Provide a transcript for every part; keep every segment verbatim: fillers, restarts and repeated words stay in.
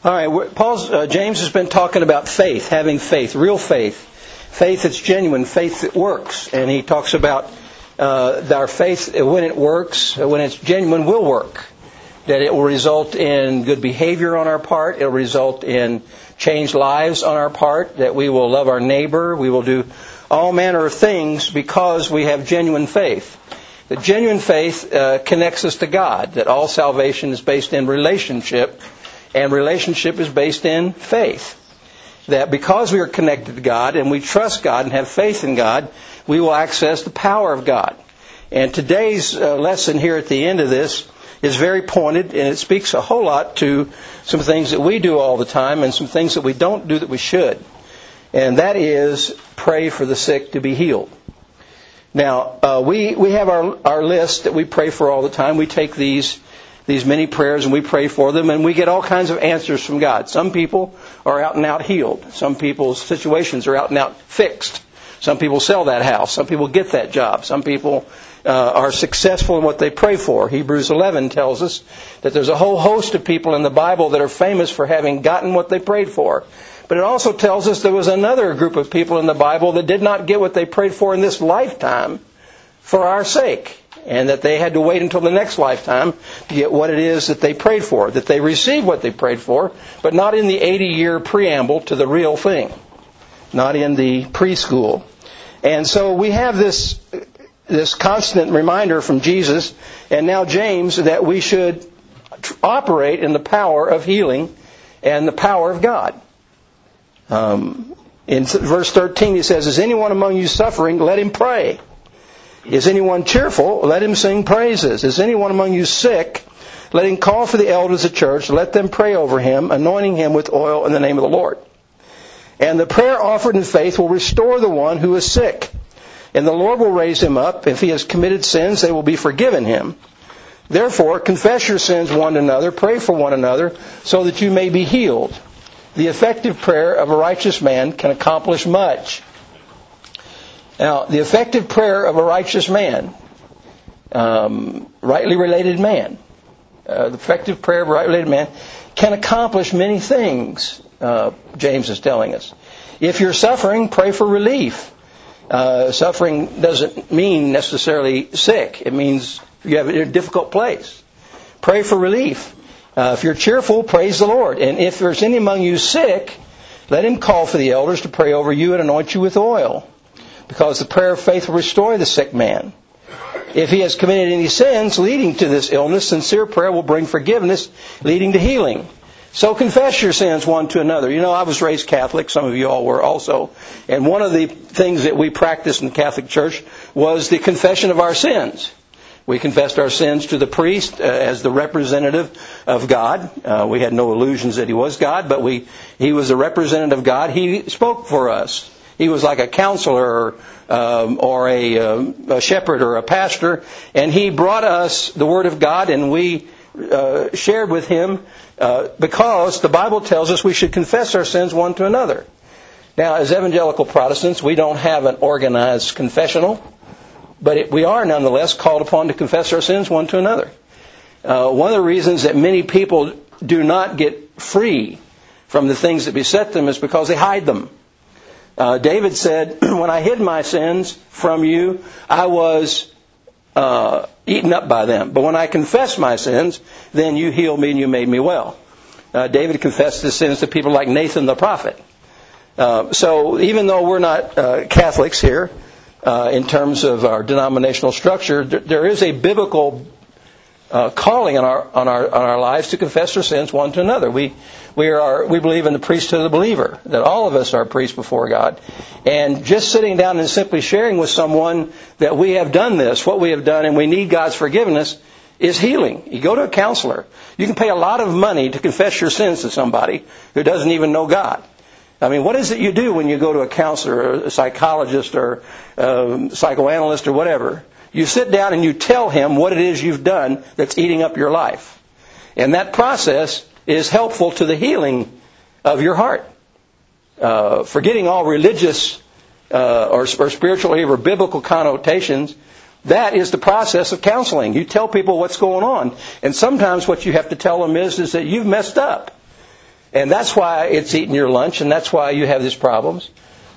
All right, Paul's, uh, James has been talking about faith, having faith, real faith, faith that's genuine, faith that works. And he talks about uh, our faith, when it works, when it's genuine, will work. That it will result in good behavior on our part. It will result in changed lives on our part. That we will love our neighbor. We will do all manner of things because we have genuine faith. That genuine faith uh, connects us to God. That all salvation is based in relationship. And relationship is based in faith. That because we are connected to God and we trust God and have faith in God, we will access the power of God. And today's uh, lesson here at the end of this is very pointed, and it speaks a whole lot to some things that we do all the time and some things that we don't do that we should. And that is pray for the sick to be healed. Now, uh, we, we have our, our list that we pray for all the time. We take these these many prayers and we pray for them, and we get all kinds of answers from God. Some people are out and out healed. Some people's situations are out and out fixed. Some people sell that house. Some people get that job. Some people uh, are successful in what they pray for. Hebrews eleven tells us that there's a whole host of people in the Bible that are famous for having gotten what they prayed for. But it also tells us there was another group of people in the Bible that did not get what they prayed for in this lifetime for our sake. And that they had to wait until the next lifetime to get what it is that they prayed for. That they received what they prayed for, but not in the eighty-year preamble to the real thing. Not in the preschool. And so we have this this constant reminder from Jesus, and now James, that we should operate in the power of healing and the power of God. Um, in verse thirteen he says, "Is anyone among you suffering? Let him pray. Is anyone cheerful? Let him sing praises. Is anyone among you sick? Let him call for the elders of the church. Let them pray over him, anointing him with oil in the name of the Lord. And the prayer offered in faith will restore the one who is sick. And the Lord will raise him up. If he has committed sins, they will be forgiven him. Therefore, confess your sins one to another, pray for one another, so that you may be healed. The effective prayer of a righteous man can accomplish much." Now, the effective prayer of a righteous man, um, rightly related man, uh, the effective prayer of a rightly related man can accomplish many things, uh, James is telling us. If you're suffering, pray for relief. Uh, suffering doesn't mean necessarily sick. It means you have a difficult place. Pray for relief. Uh, if you're cheerful, praise the Lord. And if there's any among you sick, let him call for the elders to pray over you and anoint you with oil. Because the prayer of faith will restore the sick man. If he has committed any sins leading to this illness, sincere prayer will bring forgiveness, leading to healing. So confess your sins one to another. You know, I was raised Catholic. Some of you all were also. And one of the things that we practiced in the Catholic Church was the confession of our sins. We confessed our sins to the priest uh, as the representative of God. Uh, we had no illusions that he was God, but we he was a representative of God. He spoke for us. He was like a counselor or, um, or a, um, a shepherd or a pastor, and he brought us the Word of God, and we uh, shared with him uh, because the Bible tells us we should confess our sins one to another. Now, as evangelical Protestants, we don't have an organized confessional, but it, we are nonetheless called upon to confess our sins one to another. Uh, one of the reasons that many people do not get free from the things that beset them is because they hide them. Uh, David said, "When I hid my sins from you, I was uh, eaten up by them. But when I confessed my sins, then you healed me and you made me well." Uh, David confessed his sins to people like Nathan the prophet. Uh, so even though we're not uh, Catholics here, uh, in terms of our denominational structure, th- there is a biblical uh, calling on our on our on our lives to confess our sins one to another. We We are, we believe in the priesthood of the believer, that all of us are priests before God. And just sitting down and simply sharing with someone that we have done this, what we have done, and we need God's forgiveness, is healing. You go to a counselor. You can pay a lot of money to confess your sins to somebody who doesn't even know God. I mean, what is it you do when you go to a counselor or a psychologist or a psychoanalyst or whatever? You sit down and you tell him what it is you've done that's eating up your life. And that process is helpful to the healing of your heart. Uh, forgetting all religious uh, or, or spiritual or biblical connotations, that is the process of counseling. You tell people what's going on. And sometimes what you have to tell them is, is that you've messed up. And that's why it's eating your lunch, and that's why you have these problems.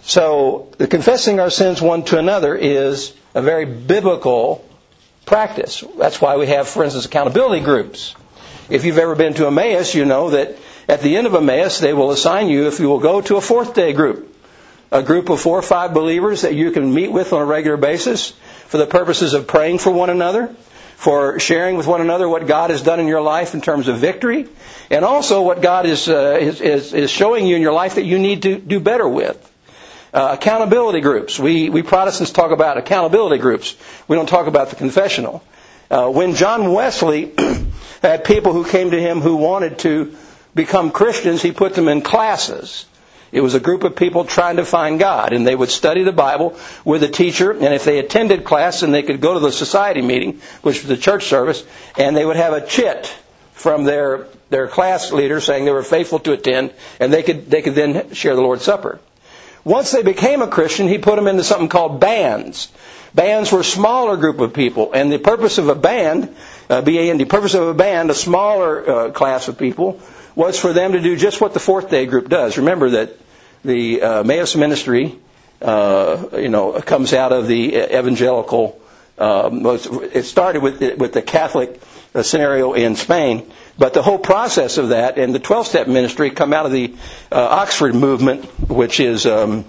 So the confessing our sins one to another is a very biblical practice. That's why we have, for instance, accountability groups. If you've ever been to Emmaus, you know that at the end of Emmaus, they will assign you, if you will go to a fourth day group, a group of four or five believers that you can meet with on a regular basis for the purposes of praying for one another, for sharing with one another what God has done in your life in terms of victory, and also what God is, uh, is, is, is showing you in your life that you need to do better with. Uh, accountability groups. We, we Protestants talk about accountability groups. We don't talk about the confessional. Uh, when John Wesley had people who came to him who wanted to become Christians, he put them in classes. It was a group of people trying to find God, and they would study the Bible with a teacher, and if they attended class, then they could go to the society meeting, which was the church service, and they would have a chit from their their class leader saying they were faithful to attend, and they could they could then share the Lord's Supper. Once they became a Christian, he put them into something called bands. Bands were a smaller group of people, and the purpose of a band, uh, B A N D, the purpose of a band, a smaller uh, class of people, was for them to do just what the fourth day group does. Remember that the uh, Emmaus ministry, uh, you know, comes out of the evangelical. Um, it started with the, with the Catholic uh, scenario in Spain, but the whole process of that and the twelve-step ministry come out of the uh, Oxford movement, which is um,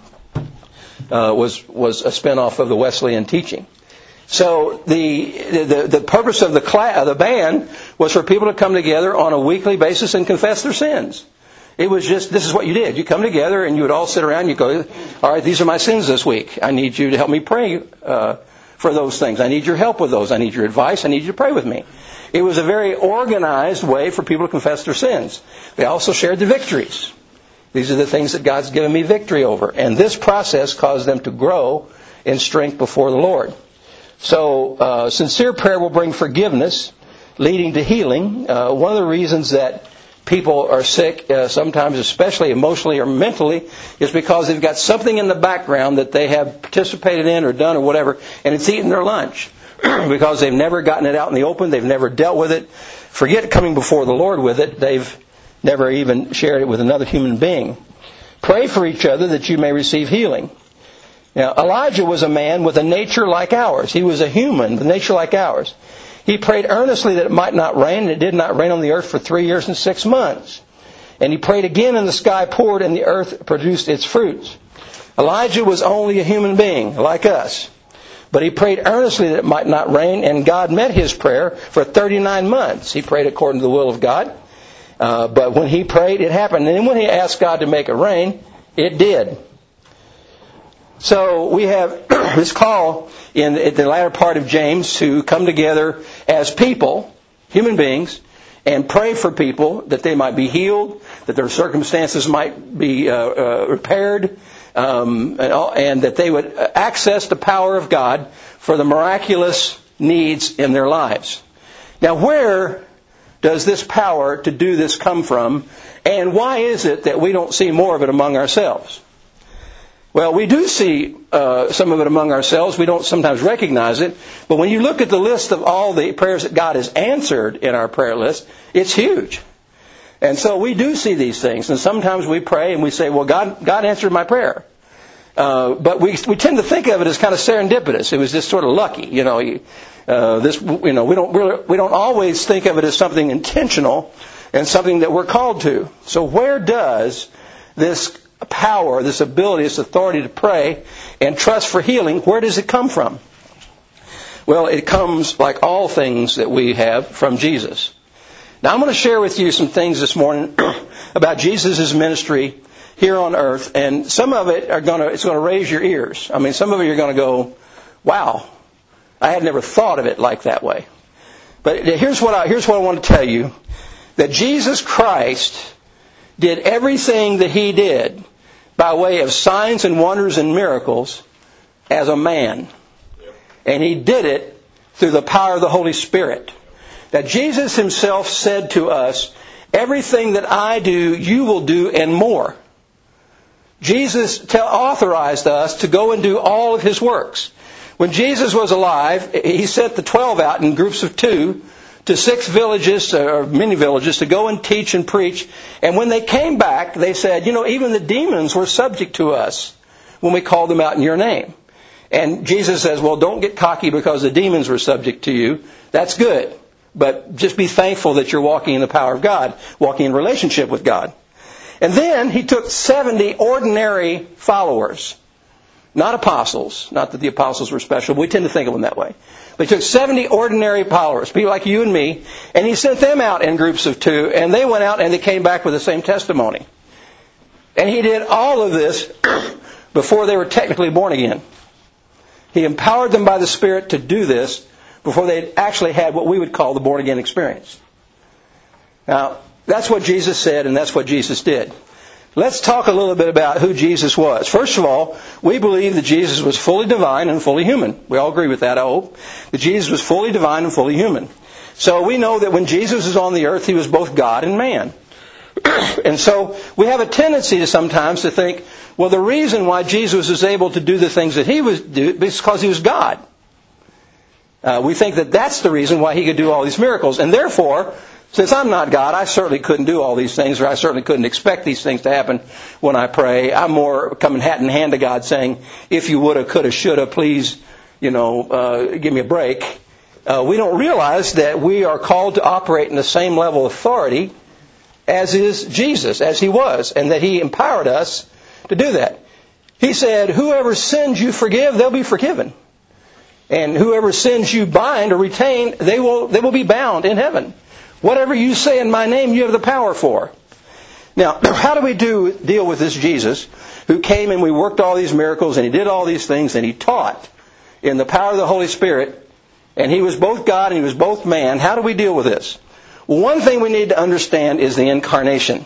uh, was was a spinoff of the Wesleyan teaching. So the the, the purpose of the class, the band was for people to come together on a weekly basis and confess their sins. It was just, this is what you did. You come together and you would all sit around and you go, all right, these are my sins this week. I need you to help me pray uh, for those things. I need your help with those. I need your advice. I need you to pray with me. It was a very organized way for people to confess their sins. They also shared the victories. These are the things that God's given me victory over. And this process caused them to grow in strength before the Lord. So uh, sincere prayer will bring forgiveness, leading to healing. Uh, one of the reasons that people are sick, uh, sometimes especially emotionally or mentally, is because they've got something in the background that they have participated in or done or whatever, and it's eating their lunch because they've never gotten it out in the open. They've never dealt with it. Forget coming before the Lord with it. They've never even shared it with another human being. Pray for each other that you may receive healing. Now, Elijah was a man with a nature like ours. He was a human with a nature like ours. He prayed earnestly that it might not rain, and it did not rain on the earth for three years and six months. And he prayed again, and the sky poured, and the earth produced its fruits. Elijah was only a human being, like us. But he prayed earnestly that it might not rain, and God met his prayer for thirty-nine months. He prayed according to the will of God. Uh, but when he prayed, it happened. And then when he asked God to make it rain, it did. So we have this call in the latter part of James to come together as people, human beings, and pray for people that they might be healed, that their circumstances might be uh, uh, repaired, um, and, and that they would access the power of God for the miraculous needs in their lives. Now, where does this power to do this come from, and why is it that we don't see more of it among ourselves? Well, we do see uh, some of it among ourselves. We don't sometimes recognize it. But when you look at the list of all the prayers that God has answered in our prayer list, it's huge. And so we do see these things. And sometimes we pray and we say, well, God God answered my prayer. Uh, but we we tend to think of it as kind of serendipitous. It was just sort of lucky. You know, uh, this, you know, we don't really, we don't always think of it as something intentional and something that we're called to. So where does this power, this ability, this authority to pray and trust for healing, where does it come from? Well, it comes, like all things that we have, from Jesus. Now, I'm going to share with you some things this morning about Jesus' ministry here on earth, and some of it are going to, it's going to raise your ears. I mean, some of it you're going to go, wow, I had never thought of it like that way. But here's what I, here's what I want to tell you, that Jesus Christ did everything that he did by way of signs and wonders and miracles as a man. And he did it through the power of the Holy Spirit. That Jesus himself said to us, everything that I do, you will do and more. Jesus tell, authorized us to go and do all of his works. When Jesus was alive, he sent the twelve out in groups of two to six villages, or many villages, to go and teach and preach. And when they came back, they said, you know, even the demons were subject to us when we called them out in your name. And Jesus says, well, don't get cocky because the demons were subject to you. That's good. But just be thankful that you're walking in the power of God, walking in relationship with God. And then he took seventy ordinary followers, not apostles. Not that the apostles were special, but we tend to think of them that way. But he took seventy ordinary followers, people like you and me, and he sent them out in groups of two, and they went out and they came back with the same testimony. And he did all of this before they were technically born again. He empowered them by the Spirit to do this before they actually had what we would call the born-again experience. Now, that's what Jesus said, and that's what Jesus did. Let's talk a little bit about who Jesus was. First of all, we believe that Jesus was fully divine and fully human. We all agree with that, I hope. That Jesus was fully divine and fully human. So we know that when Jesus was on the earth, he was both God and man. And so we have a tendency to sometimes to think, well, the reason why Jesus was able to do the things that he was do is because he was God. Uh, we think that that's the reason why he could do all these miracles. And therefore, since I'm not God, I certainly couldn't do all these things, or I certainly couldn't expect these things to happen when I pray. I'm more coming hat in hand to God saying, if you woulda, coulda, shoulda, please, you know, uh, give me a break. Uh, we don't realize that we are called to operate in the same level of authority as is Jesus, as he was, and that he empowered us to do that. He said, whoever sins you forgive, they'll be forgiven. And whoever sins you bind or retain, they will they will be bound in heaven. Whatever you say in my name, you have the power for. Now, how do we do deal with this Jesus who came and we worked all these miracles and he did all these things and he taught in the power of the Holy Spirit, and he was both God and he was both man? How do we deal with this? Well, one thing we need to understand is the incarnation.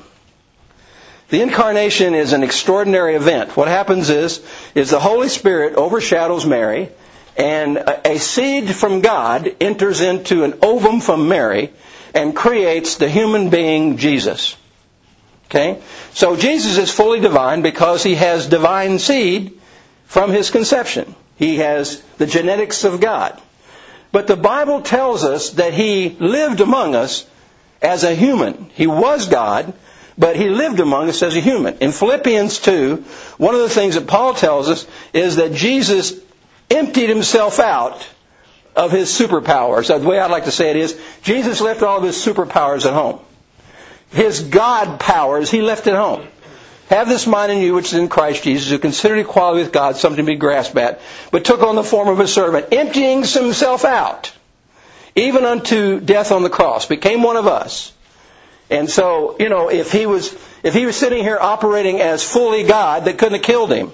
The incarnation is an extraordinary event. What happens is, is the Holy Spirit overshadows Mary, and a seed from God enters into an ovum from Mary and creates the human being Jesus. Okay? So Jesus is fully divine because he has divine seed from his conception. He has the genetics of God. But the Bible tells us that he lived among us as a human. He was God, but he lived among us as a human. In Philippians two, one of the things that Paul tells us is that Jesus emptied himself out of his superpowers. The way I'd like to say it is, Jesus left all of his superpowers at home. His God powers, he left at home. Have this mind in you which is in Christ Jesus, who considered equality with God something to be grasped at, but took on the form of a servant, emptying himself out, even unto death on the cross, became one of us. And so, you know, if he was if he was sitting here operating as fully God, they couldn't have killed him.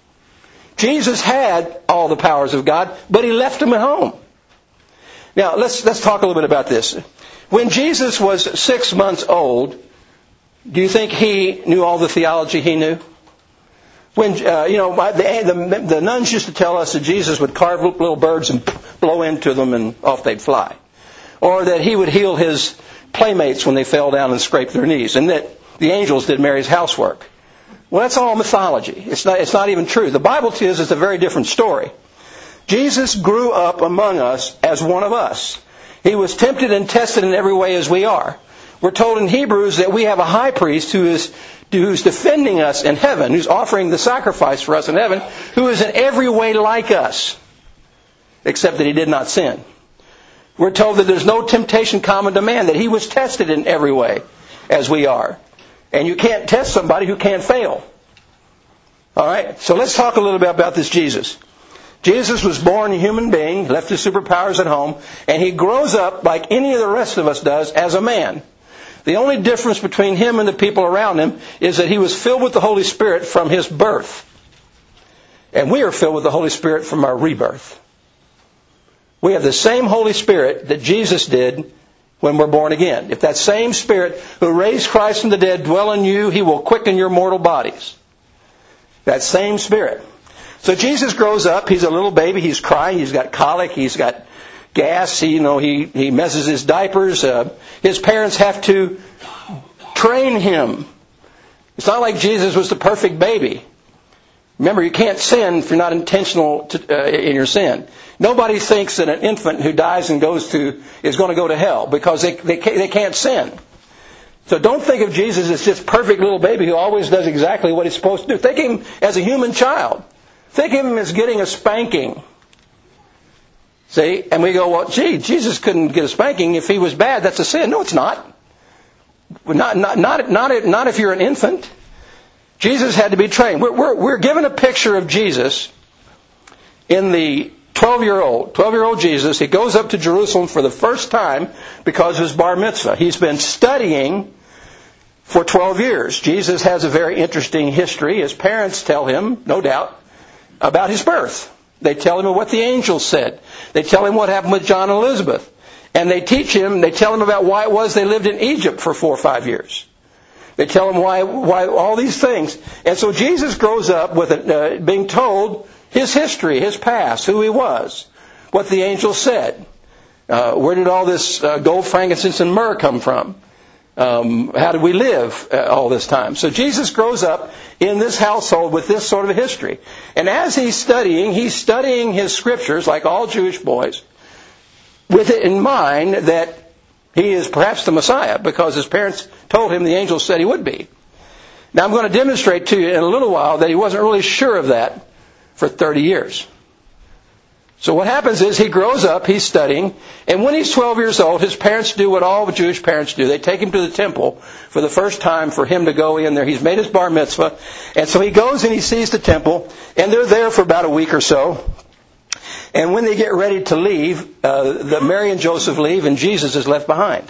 Jesus had all the powers of God, but he left them at home. Now, let's let's talk a little bit about this. When Jesus was six months old, do you think he knew all the theology he knew? When uh, you know, the, the, the nuns used to tell us that Jesus would carve little birds and blow into them and off they'd fly. Or that he would heal his playmates when they fell down and scraped their knees. And that the angels did Mary's housework. Well, that's all mythology. It's not, it's not even true. The Bible tells us it's a very different story. Jesus grew up among us as one of us. He was tempted and tested in every way as we are. We're told in Hebrews that we have a high priest who is who's defending us in heaven, who's offering the sacrifice for us in heaven, who is in every way like us, except that he did not sin. We're told that there's no temptation common to man, that he was tested in every way as we are. And you can't test somebody who can't fail. All right, so let's talk a little bit about this Jesus. Jesus was born a human being, left his superpowers at home, and he grows up like any of the rest of us does as a man. The only difference between him and the people around him is that he was filled with the Holy Spirit from his birth. And we are filled with the Holy Spirit from our rebirth. We have the same Holy Spirit that Jesus did when we're born again. If that same Spirit who raised Christ from the dead dwell in you, he will quicken your mortal bodies. That same Spirit. So Jesus grows up, he's a little baby, he's crying, he's got colic, he's got gas, he, you know, he, he messes his diapers. Uh, his parents have to train him. It's not like Jesus was the perfect baby. Remember, you can't sin if you're not intentional to, uh, in your sin. Nobody thinks that an infant who dies and goes to is going to go to hell because they they can't, they can't sin. So don't think of Jesus as this perfect little baby who always does exactly what he's supposed to do. Think of him as a human child. Think of him as getting a spanking. See? And we go, well, gee, Jesus couldn't get a spanking if he was bad. That's a sin. No, it's not. Not not not not, not if you're an infant. Jesus had to be trained. We're, we're, we're given a picture of Jesus in the twelve-year-old, twelve-year-old Jesus. He goes up to Jerusalem for the first time because of his bar mitzvah. He's been studying for twelve years. Jesus has a very interesting history. His parents tell him, no doubt, about his birth. They tell him what the angels said. They tell him what happened with John and Elizabeth. And they teach him, they tell him about why it was they lived in Egypt for four or five years. They tell him why, why all these things. And so Jesus grows up with it, uh, being told his history, his past, who he was, what the angels said. Uh, where did all this uh, gold, frankincense, and myrrh come from? Um, how did we live uh, all this time? So Jesus grows up in this household with this sort of a history. And as he's studying, he's studying his scriptures, like all Jewish boys, with it in mind that he is perhaps the Messiah, because his parents told him the angels said he would be. Now I'm going to demonstrate to you in a little while that he wasn't really sure of that for thirty years. So what happens is he grows up, he's studying, and when he's twelve years old, his parents do what all Jewish parents do. They take him to the temple for the first time for him to go in there. He's made his bar mitzvah, and so he goes and he sees the temple, and they're there for about a week or so. And when they get ready to leave, uh, the Mary and Joseph leave, and Jesus is left behind.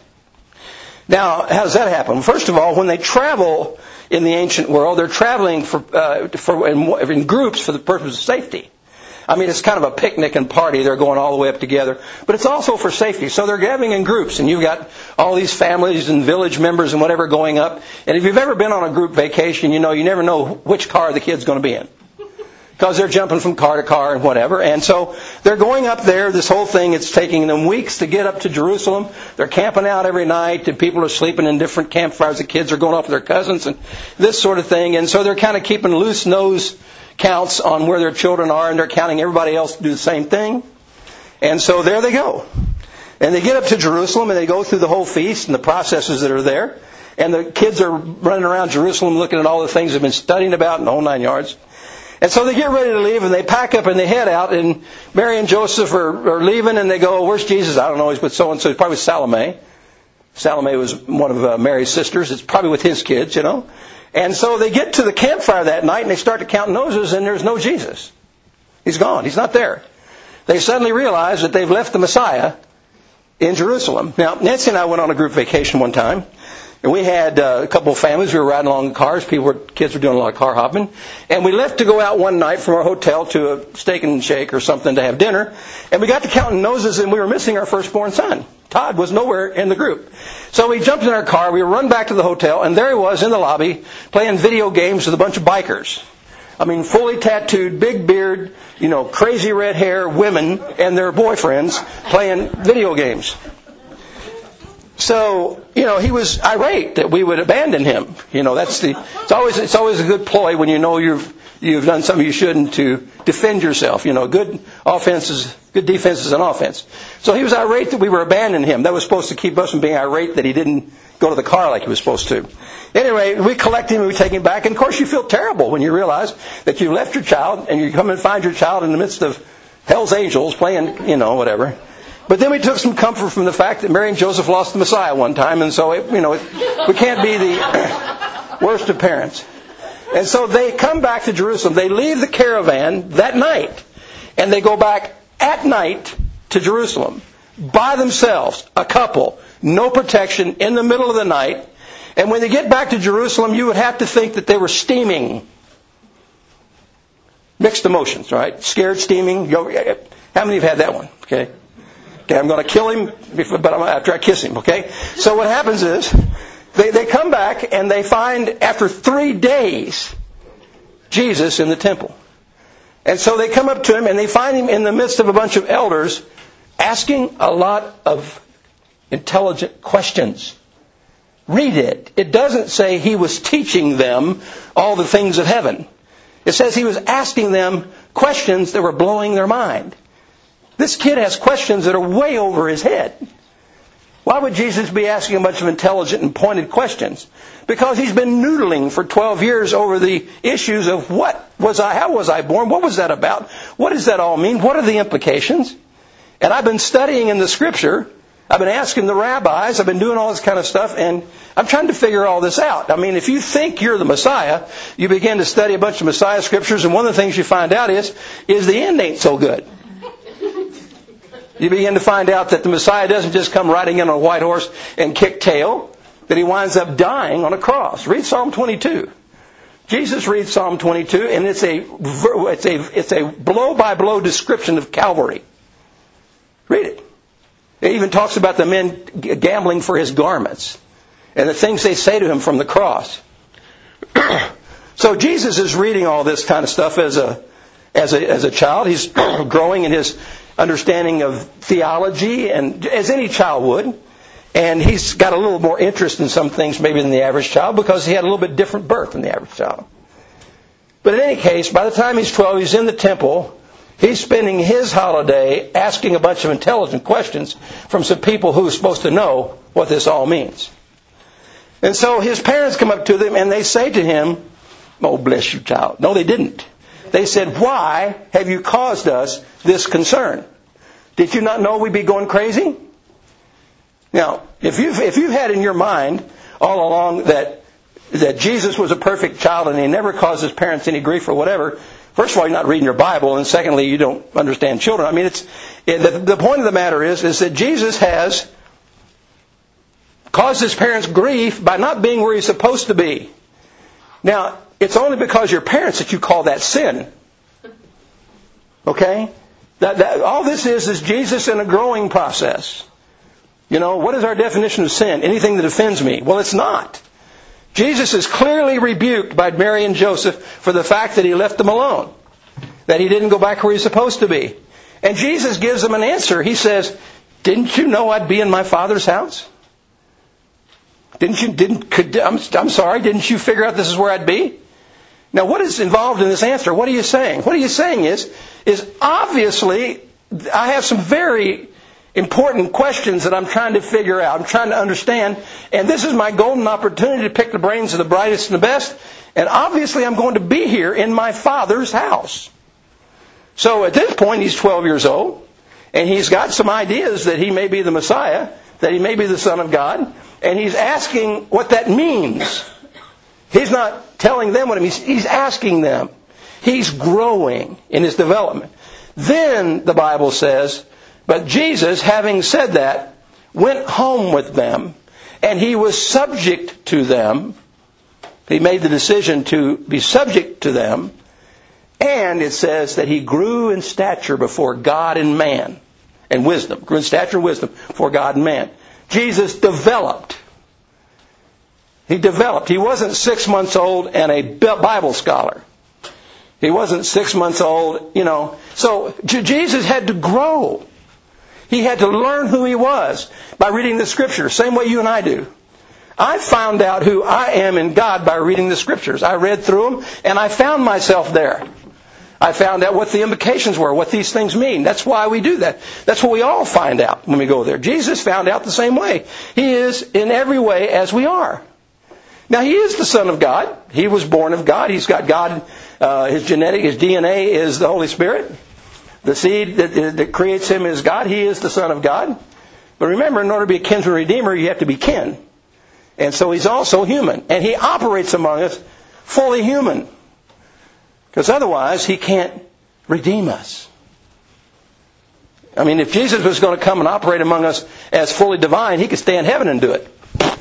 Now, how does that happen? First of all, when they travel in the ancient world, they're traveling for, uh, for in, in groups for the purpose of safety. I mean, it's kind of a picnic and party. They're going all the way up together. But it's also for safety. So they're gathering in groups, and you've got all these families and village members and whatever going up. And if you've ever been on a group vacation, you know you never know which car the kid's going to be in, because they're jumping from car to car and whatever. And so they're going up there. This whole thing, it's taking them weeks to get up to Jerusalem. They're camping out every night, and people are sleeping in different campfires. The kids are going off with their cousins and this sort of thing. And so they're kind of keeping loose nose counts on where their children are, and they're counting everybody else to do the same thing. And so there they go. And they get up to Jerusalem, and they go through the whole feast and the processes that are there. And the kids are running around Jerusalem looking at all the things they've been studying about in the whole nine yards. And so they get ready to leave, and they pack up and they head out, and Mary and Joseph are, are leaving, and they go, where's Jesus? I don't know, he's with so-and-so. He's probably with Salome. Salome was one of uh, Mary's sisters. It's probably with his kids, you know. And so they get to the campfire that night, and they start to count noses, and there's no Jesus. He's gone. He's not there. They suddenly realize that they've left the Messiah in Jerusalem. Now, Nancy and I went on a group vacation one time. And we had uh, a couple of families. We were riding along in cars. People were, kids were doing a lot of car hopping. And we left to go out one night from our hotel to a steak and shake or something to have dinner. And we got to counting noses, and we were missing our firstborn son. Todd was nowhere in the group. So we jumped in our car. We run back to the hotel, and there he was in the lobby playing video games with a bunch of bikers. I mean, fully tattooed, big beard, you know, crazy red hair women and their boyfriends playing video games. So, you know, he was irate that we would abandon him. You know, that's the, it's always, it's always a good ploy when you know you've, you've done something you shouldn't to defend yourself. You know, good offense is, good defense is an offense. So he was irate that we were abandoning him. That was supposed to keep us from being irate that he didn't go to the car like he was supposed to. Anyway, we collect him and we take him back. And of course you feel terrible when you realize that you left your child and you come and find your child in the midst of hell's angels playing, you know, whatever. But then we took some comfort from the fact that Mary and Joseph lost the Messiah one time, and so, it, you know, it, we can't be the worst of parents. And so they come back to Jerusalem. They leave the caravan that night, and they go back at night to Jerusalem by themselves, a couple, no protection, in the middle of the night. And when they get back to Jerusalem, you would have to think that they were steaming. Mixed emotions, right? Scared, steaming. How many have had that one? Okay. Okay, I'm going to kill him, but I'm, after I kiss him, okay? So what happens is, they, they come back and they find, after three days, Jesus in the temple. And so they come up to him and they find him in the midst of a bunch of elders asking a lot of intelligent questions. Read it. It doesn't say he was teaching them all the things of heaven. It says he was asking them questions that were blowing their mind. This kid has questions that are way over his head. Why would Jesus be asking a bunch of intelligent and pointed questions? Because he's been noodling for twelve years over the issues of what was I, how was I born, what was that about, what does that all mean, what are the implications? And I've been studying in the Scripture. I've been asking the rabbis. I've been doing all this kind of stuff, and I'm trying to figure all this out. I mean, if you think you're the Messiah, you begin to study a bunch of Messiah Scriptures, and one of the things you find out is, is the end ain't so good. You begin to find out that the Messiah doesn't just come riding in on a white horse and kick tail, that he winds up dying on a cross. Read Psalm twenty-two. Jesus reads Psalm twenty-two, and it's a it's a it's a blow by blow description of Calvary. Read it. It even talks about the men gambling for his garments and the things they say to him from the cross. So Jesus is reading all this kind of stuff as a as a as a child. He's growing in his understanding of theology, and as any child would. And he's got a little more interest in some things maybe than the average child because he had a little bit different birth than the average child. But in any case, by the time he's twelve, he's in the temple. He's spending his holiday asking a bunch of intelligent questions from some people who are supposed to know what this all means. And so his parents come up to them and they say to him, "Oh, bless you, child." No, they didn't. They said, "Why have you caused us this concern? Did you not know we'd be going crazy?" Now, if you've, if you've had in your mind all along that that Jesus was a perfect child and he never caused his parents any grief or whatever, first of all, you're not reading your Bible, and secondly, you don't understand children. I mean, it's it, the, the point of the matter is, is that Jesus has caused his parents grief by not being where he's supposed to be. Now, it's only because you're parents that you call that sin. Okay? That, that, all this is is Jesus in a growing process. You know, what is our definition of sin? Anything that offends me. Well, it's not. Jesus is clearly rebuked by Mary and Joseph for the fact that he left them alone. That he didn't go back where he's supposed to be. And Jesus gives them an answer. He says, "Didn't you know I'd be in my Father's house? Didn't you, didn't, could, I'm, I'm sorry, didn't you figure out this is where I'd be?" Now, what is involved in this answer? What are you saying? What are you saying is, is obviously, I have some very important questions that I'm trying to figure out. I'm trying to understand. And this is my golden opportunity to pick the brains of the brightest and the best. And obviously, I'm going to be here in my Father's house. So at this point, he's twelve years old. And he's got some ideas that he may be the Messiah, that he may be the Son of God. And he's asking what that means. He's not telling them what it means. He's asking them. He's growing in his development. Then, the Bible says, but Jesus, having said that, went home with them, and he was subject to them. He made the decision to be subject to them. And it says that he grew in stature before God and man. And wisdom. Grew in stature and wisdom before God and man. Jesus developed. He developed. He wasn't six months old and a Bible scholar. He wasn't six months old, you know. So Jesus had to grow. He had to learn who he was by reading the Scriptures, same way you and I do. I found out who I am in God by reading the Scriptures. I read through them, and I found myself there. I found out what the implications were, what these things mean. That's why we do that. That's what we all find out when we go there. Jesus found out the same way. He is in every way as we are. Now, he is the Son of God. He was born of God. He's got God, uh, his genetic, his D N A is the Holy Spirit. The seed that, that creates him is God. He is the Son of God. But remember, in order to be a kinsman redeemer, you have to be kin. And so he's also human. And he operates among us fully human. Because otherwise, he can't redeem us. I mean, if Jesus was going to come and operate among us as fully divine, he could stay in heaven and do it.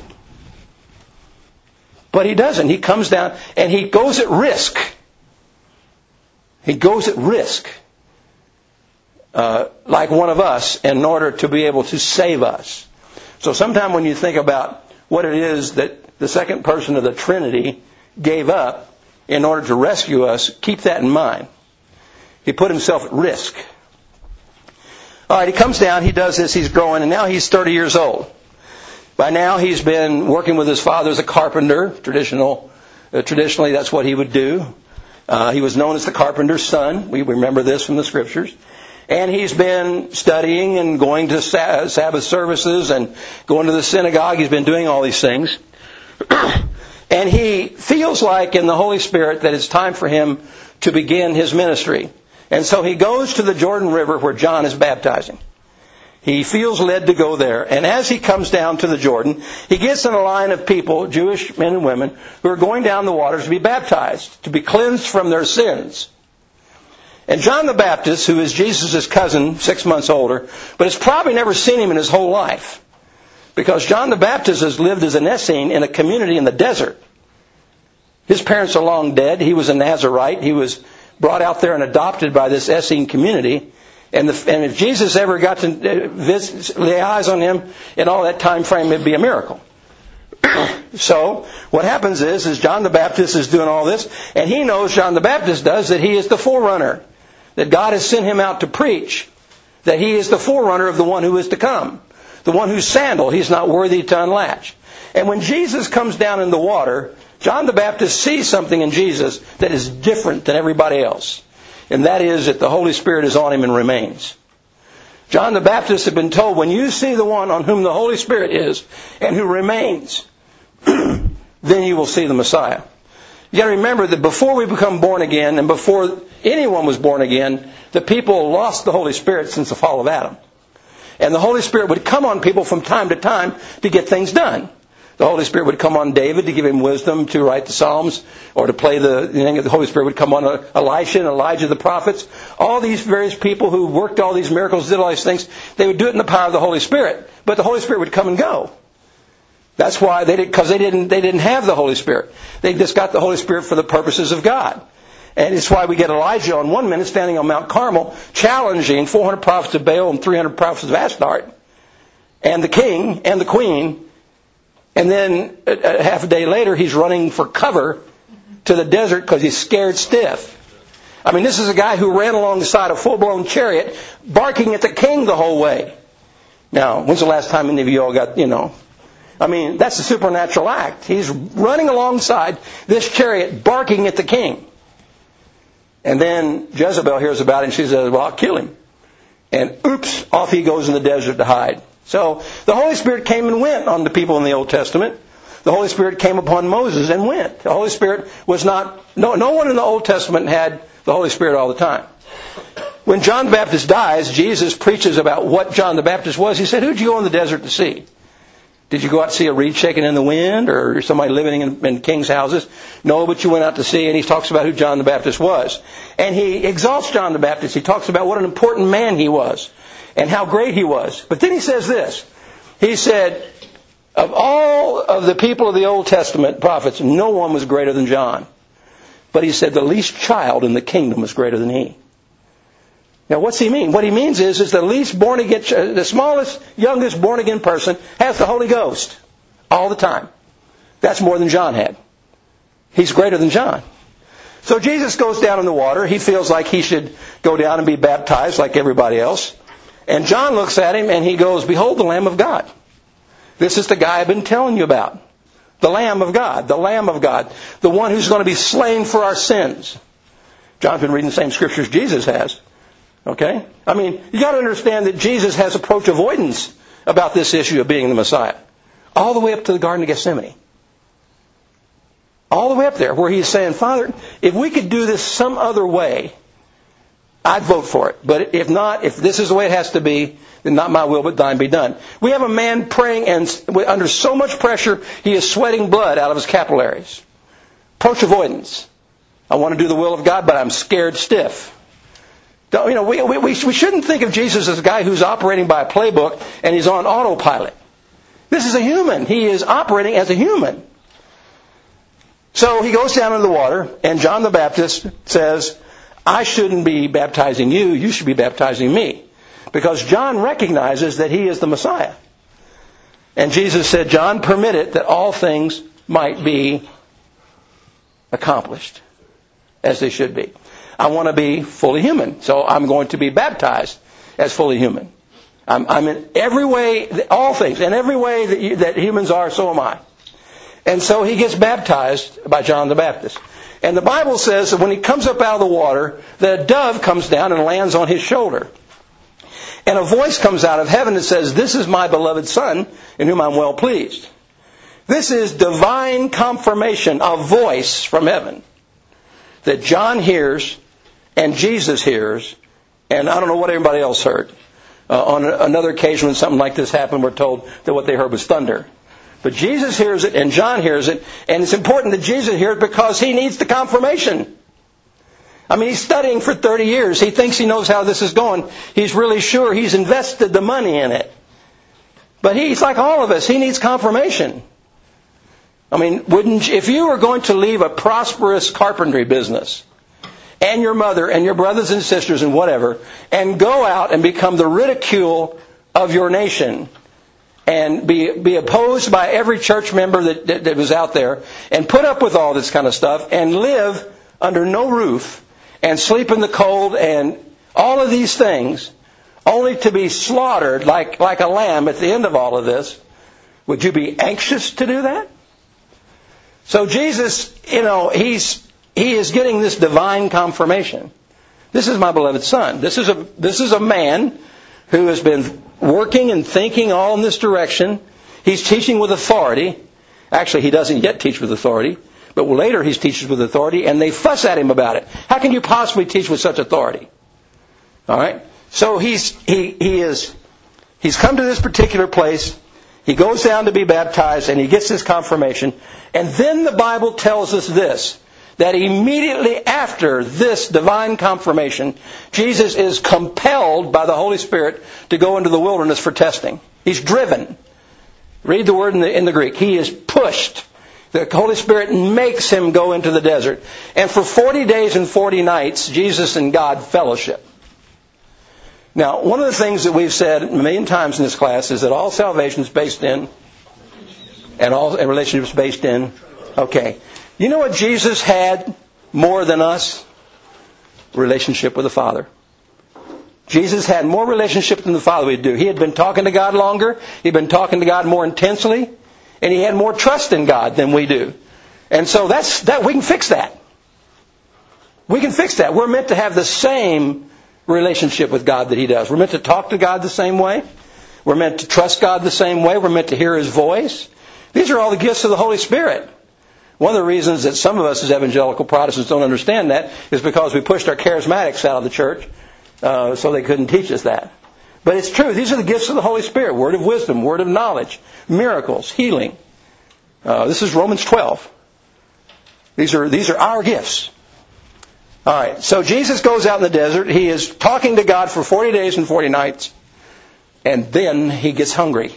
But he doesn't. He comes down and he goes at risk. He goes at risk. Uh, like one of us in order to be able to save us. So sometime when you think about what it is that the second person of the Trinity gave up in order to rescue us, keep that in mind. He put himself at risk. All right, he comes down, he does this, he's growing, and now he's thirty years old. By now he's been working with his father as a carpenter. Traditional, uh, traditionally that's what he would do. Uh, he was known as the carpenter's son. We remember this from the scriptures. And he's been studying and going to Sabbath services and going to the synagogue. He's been doing all these things. And he feels like in the Holy Spirit that it's time for him to begin his ministry. And so he goes to the Jordan River where John is baptizing. He feels led to go there. And as he comes down to the Jordan, he gets in a line of people, Jewish men and women, who are going down the waters to be baptized, to be cleansed from their sins. And John the Baptist, who is Jesus' cousin, six months older, but has probably never seen him in his whole life. Because John the Baptist has lived as an Essene in a community in the desert. His parents are long dead. He was a Nazarite. He was brought out there and adopted by this Essene community. And, the, and if Jesus ever got to visit, lay eyes on him in all that time frame, it'd be a miracle. So what happens is, is John the Baptist is doing all this, and he knows, John the Baptist does, that he is the forerunner. That God has sent him out to preach. That he is the forerunner of the one who is to come. The one whose sandal he's not worthy to unlatch. And when Jesus comes down in the water, John the Baptist sees something in Jesus that is different than everybody else. And that is that the Holy Spirit is on him and remains. John the Baptist had been told, when you see the one on whom the Holy Spirit is and who remains, then you will see the Messiah. You got to remember that before we become born again and before anyone was born again, the people lost the Holy Spirit since the fall of Adam. And the Holy Spirit would come on people from time to time to get things done. The Holy Spirit would come on David to give him wisdom to write the Psalms or to play the, you know, the Holy Spirit would come on Elisha and Elijah the prophets. All these various people who worked all these miracles, did all these things, they would do it in the power of the Holy Spirit. But the Holy Spirit would come and go. That's why they did, because they didn't, they didn't have the Holy Spirit. They just got the Holy Spirit for the purposes of God. And it's why we get Elijah on one minute standing on Mount Carmel challenging four hundred prophets of Baal and three hundred prophets of Astarte and the king and the queen. And then a half a day later, he's running for cover to the desert because he's scared stiff. I mean, this is a guy who ran alongside a full-blown chariot barking at the king the whole way. Now, when's the last time any of you all got, you know... I mean, that's a supernatural act. He's running alongside this chariot, barking at the king. And then Jezebel hears about it, and she says, well, I'll kill him. And oops, off he goes in the desert to hide. So the Holy Spirit came and went on the people in the Old Testament. The Holy Spirit came upon Moses and went. The Holy Spirit was not... No, no one in the Old Testament had the Holy Spirit all the time. When John the Baptist dies, Jesus preaches about what John the Baptist was. He said, who'd you go in the desert to see? Did you go out to see a reed shaking in the wind or somebody living in, in king's houses? No, but you went out to see, and he talks about who John the Baptist was. And he exalts John the Baptist. He talks about what an important man he was and how great he was. But then he says this. He said, of all of the people of the Old Testament prophets, no one was greater than John. But he said the least child in the kingdom was greater than he. Now, what's he mean? What he means is, is the least born again, the smallest, youngest born again person has the Holy Ghost all the time. That's more than John had. He's greater than John. So Jesus goes down in the water. He feels like he should go down and be baptized like everybody else. And John looks at him and he goes, behold the Lamb of God. This is the guy I've been telling you about. The Lamb of God. The Lamb of God. The one who's going to be slain for our sins. John's been reading the same scriptures Jesus has. Okay? I mean, you got to understand that Jesus has approach avoidance about this issue of being the Messiah. All the way up to the Garden of Gethsemane. All the way up there where he's saying, Father, if we could do this some other way, I'd vote for it. But if not, if this is the way it has to be, then not my will but thine be done. We have a man praying and under so much pressure, he is sweating blood out of his capillaries. Approach avoidance. I want to do the will of God, but I'm scared stiff. You know, we, we, we shouldn't think of Jesus as a guy who's operating by a playbook and he's on autopilot. This is a human. He is operating as a human. So he goes down into the water, and John the Baptist says, I shouldn't be baptizing you, you should be baptizing me. Because John recognizes that he is the Messiah. And Jesus said, John, permit it that all things might be accomplished as they should be. I want to be fully human, so I'm going to be baptized as fully human. I'm, I'm in every way, all things, in every way that, you, that humans are, so am I. And so he gets baptized by John the Baptist. And the Bible says that when he comes up out of the water, that a dove comes down and lands on his shoulder. And a voice comes out of heaven that says, "This is my beloved Son, in whom I'm well pleased." This is divine confirmation, a voice from heaven that John hears and Jesus hears, and I don't know what everybody else heard. Uh, on another occasion when something like this happened, we're told that what they heard was thunder. But Jesus hears it and John hears it, and it's important that Jesus hears it because he needs the confirmation. I mean, he's studying for thirty years. He thinks he knows how this is going. He's really sure. He's invested the money in it. But he's like all of us. He needs confirmation. I mean, wouldn't you, if you were going to leave a prosperous carpentry business and your mother and your brothers and sisters and whatever, and go out and become the ridicule of your nation and be be opposed by every church member that, that, that was out there and put up with all this kind of stuff and live under no roof and sleep in the cold and all of these things only to be slaughtered like, like a lamb at the end of all of this, would you be anxious to do that? So Jesus, you know, he's he is getting this divine confirmation. This is my beloved Son. This is a this is a man who has been working and thinking all in this direction. He's teaching with authority. Actually, he doesn't yet teach with authority, but later he teaches with authority, and they fuss at him about it. How can you possibly teach with such authority? All right. So he's he he is he's come to this particular place. He goes down to be baptized, and he gets this confirmation. And then the Bible tells us this, that immediately after this divine confirmation, Jesus is compelled by the Holy Spirit to go into the wilderness for testing. He's driven. Read the word in the, in the Greek. He is pushed. The Holy Spirit makes him go into the desert. And for forty days and forty nights, Jesus and God fellowship. Now, one of the things that we've said a million times in this class is that all salvation is based in, and all and relationships based in, okay. You know what Jesus had more than us? Relationship with the Father. Jesus had more relationship than the Father would do. He had been talking to God longer. He'd been talking to God more intensely. And he had more trust in God than we do. And so that's that. We can fix that. We can fix that. We're meant to have the same relationship with God that He does. We're meant to talk to God the same way. We're meant to trust God the same way. We're meant to hear His voice. These are all the gifts of the Holy Spirit. One of the reasons that some of us as evangelical Protestants don't understand that is because we pushed our charismatics out of the church uh, so they couldn't teach us that. But it's true. These are the gifts of the Holy Spirit. Word of wisdom, word of knowledge, miracles, healing. Uh, this is Romans twelve. These are these are our gifts. All right. So Jesus goes out in the desert. He is talking to God for forty days and forty nights. And then he gets hungry.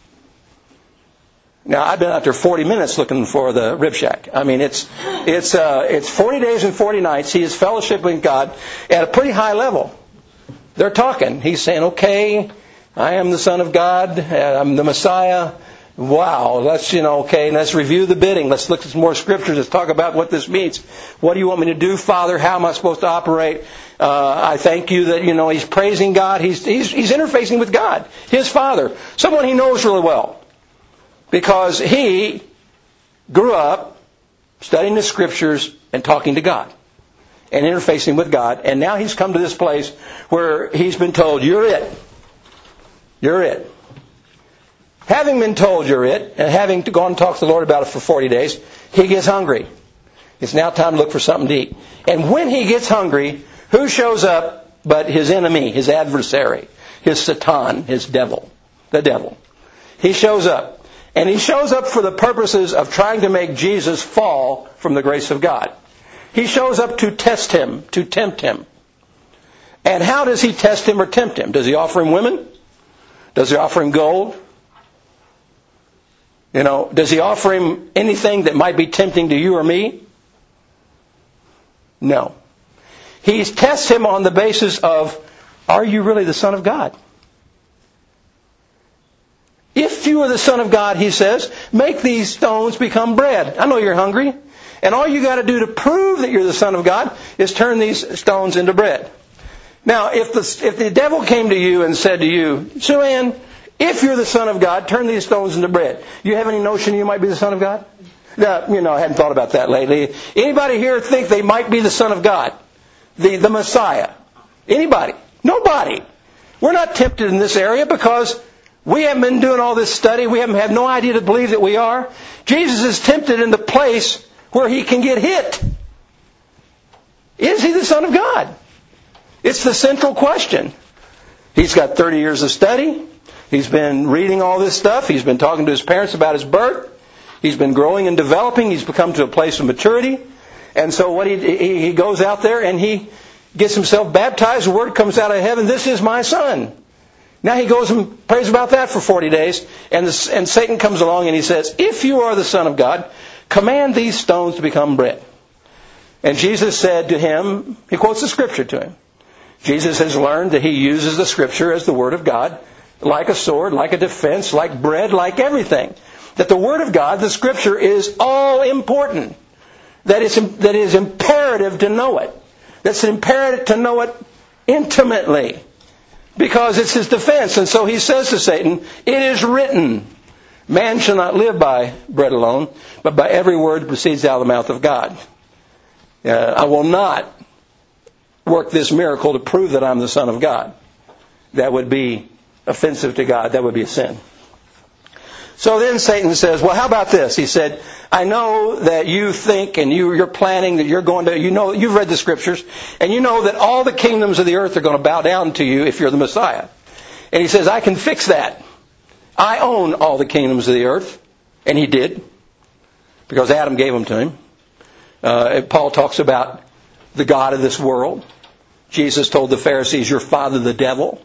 Now, I've been out there forty minutes looking for the rib shack. I mean, it's it's uh, it's forty days and forty nights. He is fellowshipping with God at a pretty high level. They're talking. He's saying, okay, I am the Son of God. I'm the Messiah. Wow. Let's, you know, okay, let's review the bidding. Let's look at some more scriptures. Let's talk about what this means. What do you want me to do, Father? How am I supposed to operate? Uh, I thank you that, you know, he's praising God. He's, he's, he's interfacing with God, his Father, someone he knows really well. Because he grew up studying the scriptures and talking to God and interfacing with God. And now he's come to this place where he's been told, you're it. You're it. Having been told you're it, and having gone and talked to the Lord about it for forty days, he gets hungry. It's now time to look for something to eat. And when he gets hungry, who shows up but his enemy, his adversary, his Satan, his devil, the devil. He shows up. And he shows up for the purposes of trying to make Jesus fall from the grace of God. He shows up to test him, to tempt him. And how does he test him or tempt him? Does he offer him women? Does he offer him gold? You know, does he offer him anything that might be tempting to you or me? No. He tests him on the basis of, are you really the Son of God? If you are the Son of God, he says, make these stones become bread. I know you're hungry. And all you got to do to prove that you're the Son of God is turn these stones into bread. Now, if the, if the devil came to you and said to you, Sue-Ann, if you're the Son of God, turn these stones into bread. You have any notion you might be the Son of God? Now, you know, I hadn't thought about that lately. Anybody here think they might be the Son of God? The, the Messiah? Anybody? Nobody. We're not tempted in this area because we haven't been doing all this study. We haven't had no idea to believe that we are. Jesus is tempted in the place where he can get hit. Is he the Son of God? It's the central question. He's got thirty years of study. He's been reading all this stuff. He's been talking to his parents about his birth. He's been growing and developing. He's become to a place of maturity. And so what he, he goes out there and he gets himself baptized. The word comes out of heaven, this is my son. Now he goes and prays about that for forty days. And, the, and Satan comes along and he says, if you are the Son of God, command these stones to become bread. And Jesus said to him, he quotes the Scripture to him. Jesus has learned that he uses the Scripture as the Word of God, like a sword, like a defense, like bread, like everything. That the Word of God, the Scripture, is all important. That it's, that it is imperative to know it. That's imperative to know it intimately. Because it's his defense. And so he says to Satan, it is written, man shall not live by bread alone, but by every word that proceeds out of the mouth of God. Uh, I will not work this miracle to prove that I'm the Son of God. That would be offensive to God. That would be a sin. So then Satan says, well, how about this? He said, I know that you think and you, you're planning that you're going to, you know, you've read the Scriptures, and you know that all the kingdoms of the earth are going to bow down to you if you're the Messiah. And he says, I can fix that. I own all the kingdoms of the earth. And he did, because Adam gave them to him. Uh, Paul talks about the God of this world. Jesus told the Pharisees, your father the devil.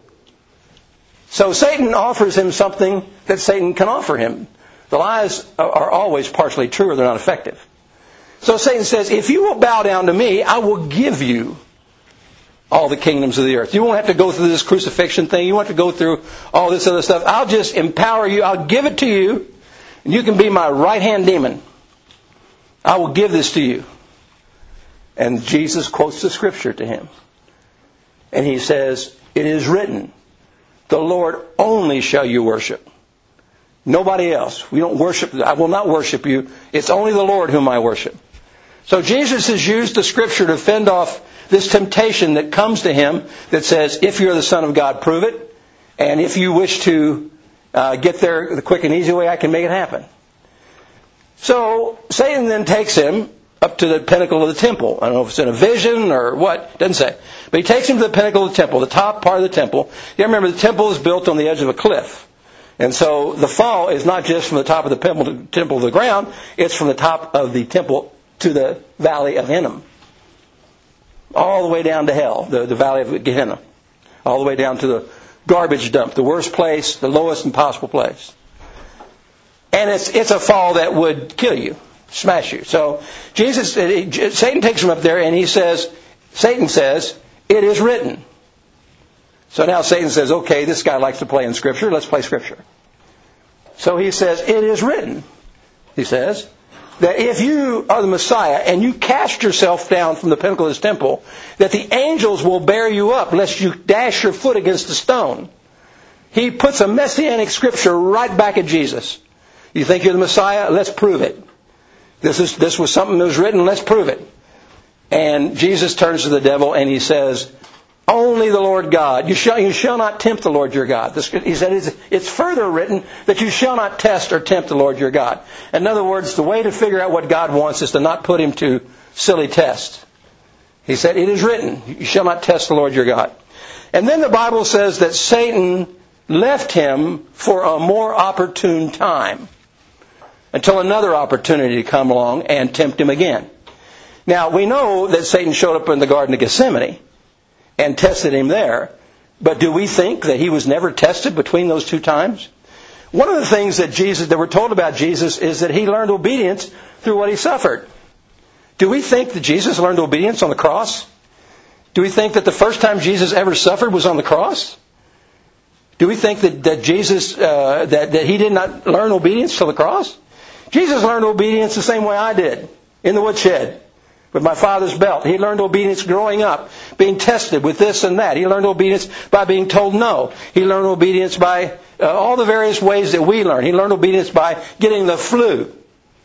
So Satan offers him something that Satan can offer him. The lies are always partially true or they're not effective. So Satan says, if you will bow down to me, I will give you all the kingdoms of the earth. You won't have to go through this crucifixion thing. You won't have to go through all this other stuff. I'll just empower you. I'll give it to you. And you can be my right-hand demon. I will give this to you. And Jesus quotes the Scripture to him. And he says, it is written, the Lord only shall you worship. Nobody else. We don't worship. I will not worship you. It's only the Lord whom I worship. So Jesus has used the Scripture to fend off this temptation that comes to him that says, if you're the Son of God, prove it. And if you wish to uh, get there the quick and easy way, I can make it happen. So Satan then takes him up to the pinnacle of the temple. I don't know if it's in a vision or what. Doesn't say. But he takes him to the pinnacle of the temple, the top part of the temple. You remember the temple is built on the edge of a cliff. And so the fall is not just from the top of the temple to, temple to the ground. It's from the top of the temple to the valley of Hinnom. All the way down to hell, the, the valley of Gehenna. All the way down to the garbage dump, the worst place, the lowest impossible place. And it's it's a fall that would kill you, smash you. So Jesus, Satan takes him up there and he says, Satan says, it is written. So now Satan says, okay, this guy likes to play in Scripture. Let's play Scripture. So he says, it is written, he says, that if you are the Messiah and you cast yourself down from the pinnacle of this temple, that the angels will bear you up lest you dash your foot against a stone. He puts a messianic Scripture right back at Jesus. You think you're the Messiah? Let's prove it. This is this was something that was written. Let's prove it. And Jesus turns to the devil and he says, only the Lord God. You shall, you shall not tempt the Lord your God. This, he said, it's, it's further written that you shall not test or tempt the Lord your God. In other words, the way to figure out what God wants is to not put him to silly tests. He said, it is written, you shall not test the Lord your God. And then the Bible says that Satan left him for a more opportune time, until another opportunity to come along and tempt him again. Now, we know that Satan showed up in the Garden of Gethsemane and tested him there. But do we think that he was never tested between those two times? One of the things that Jesus that we're told about Jesus is that he learned obedience through what he suffered. Do we think that Jesus learned obedience on the cross? Do we think that the first time Jesus ever suffered was on the cross? Do we think that, that Jesus uh, that, that he did not learn obedience till the cross? Jesus learned obedience the same way I did, in the woodshed, with my father's belt. He learned obedience growing up, being tested with this and that. He learned obedience by being told no. He learned obedience by uh, all the various ways that we learn. He learned obedience by getting the flu.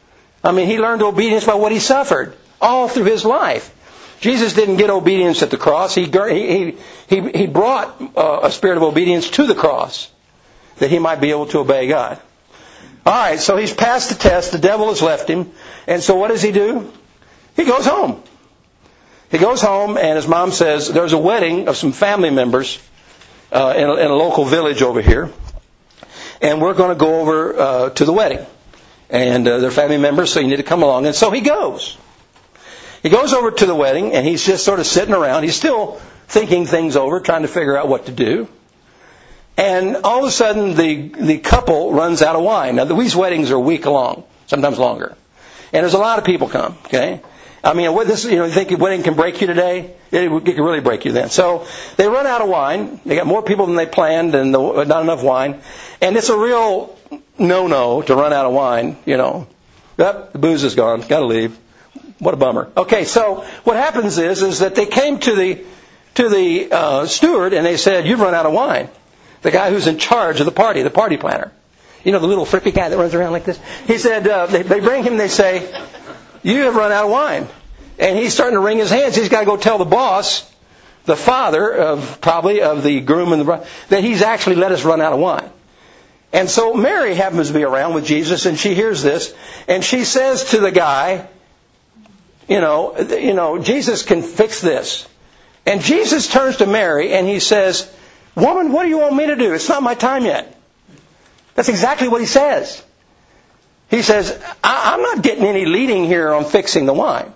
I mean, he learned obedience by what he suffered all through his life. Jesus didn't get obedience at the cross. He he he, he brought uh, a spirit of obedience to the cross that he might be able to obey God. All right, so he's passed the test. The devil has left him. And so what does he do? He goes home. He goes home, and his mom says, there's a wedding of some family members uh, in, a, in a local village over here, and we're going to go over uh, to the wedding. And uh, they're family members, so you need to come along. And so he goes. He goes over to the wedding, and he's just sort of sitting around. He's still thinking things over, trying to figure out what to do. And all of a sudden, the, the couple runs out of wine. Now, these weddings are a week long, sometimes longer. And there's a lot of people come, okay? I mean, what this, you know, you think a wedding can break you today? It, it can really break you then. So they run out of wine. They got more people than they planned and the, not enough wine. And it's a real no-no to run out of wine, you know. Yep, the booze is gone. Got to leave. What a bummer. Okay, so what happens is is that they came to the to the uh, steward and they said, you've run out of wine. The guy who's in charge of the party, the party planner. You know, the little flippy guy that runs around like this? He said, uh, they, they bring him, they say, you have run out of wine. And he's starting to wring his hands. He's got to go tell the boss, the father of probably of the groom and the bride, that he's actually let us run out of wine. And so Mary happens to be around with Jesus, and she hears this, and she says to the guy, you know, you know, Jesus can fix this. And Jesus turns to Mary and he says, woman, what do you want me to do? It's not my time yet. That's exactly what he says. He says, I- I'm not getting any leading here on fixing the wine.